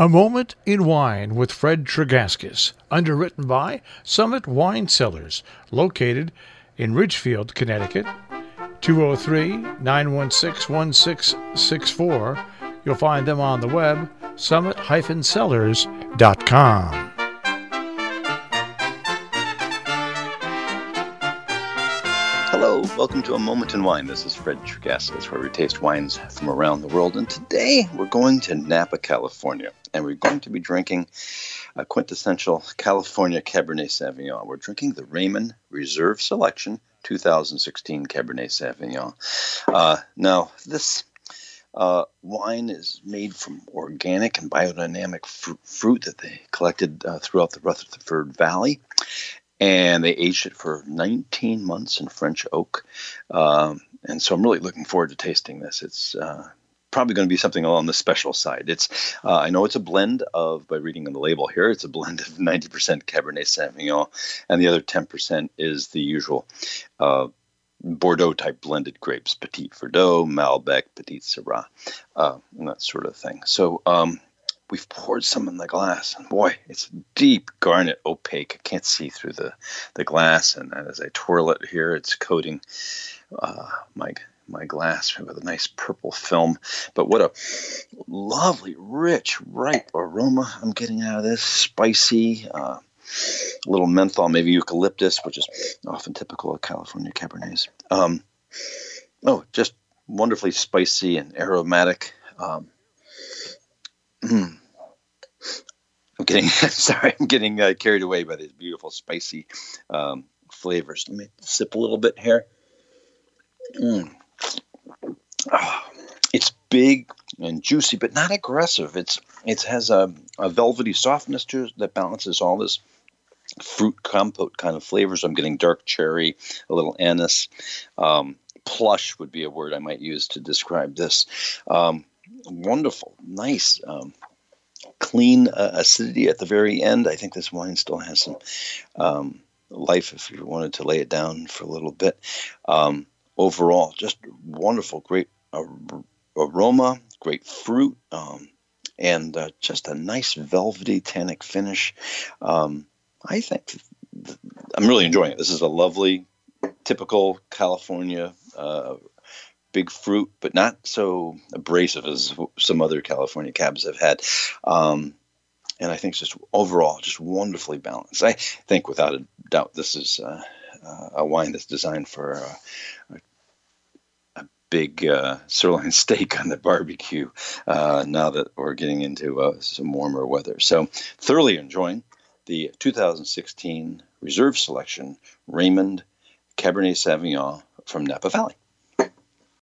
A Moment in Wine with Fred Tregaskis, underwritten by Summit Wine Cellars, located in Ridgefield, Connecticut, 203-916-1664. You'll find them on the web, summit-cellars.com. Hello, welcome to A Moment in Wine. This is Fred Tregaskis, where we taste wines from around the world. And today we're going to Napa, California, and we're going to be drinking a quintessential California Cabernet Sauvignon. We're drinking the Raymond Reserve Selection 2016 Cabernet Sauvignon. Now, this wine is made from organic and biodynamic fruit that they collected throughout the Rutherford Valley. And they aged it for 19 months in French oak. And so I'm really looking forward to tasting this. It's probably going to be something along the special side. I know it's a blend of, by reading on the label here, it's a blend of 90% Cabernet Sauvignon, and the other 10% is the usual Bordeaux-type blended grapes, Petit Verdot, Malbec, Petit Syrah, and that sort of thing. So we've poured some in the glass, and boy, it's deep, garnet, opaque. I can't see through the glass, and as I twirl it here, it's coating my glass with a nice purple film. But what a lovely, rich, ripe aroma I'm getting out of this. Spicy, a little menthol, maybe eucalyptus, which is often typical of California Cabernets. Just wonderfully spicy and aromatic. I'm getting carried away by these beautiful spicy flavors. Let me sip a little bit here. It's big and juicy, but not aggressive. It has a velvety softness to it that balances all this fruit compote kind of flavors. I'm getting dark cherry, a little anise. Plush would be a word I might use to describe this. Wonderful, nice, clean acidity at the very end. I think this wine still has some life if you wanted to lay it down for a little bit. Overall, just wonderful, great aroma, great fruit, and just a nice velvety tannic finish. I think I'm really enjoying it. This is a lovely, typical California big fruit, but not so abrasive as some other California cabs have had. And I think it's just overall just wonderfully balanced. I think without a doubt this is a wine that's designed for a big sirloin steak on the barbecue now that we're getting into some warmer weather. So thoroughly enjoying the 2016 Reserve Selection Raymond Cabernet Sauvignon from Napa Valley.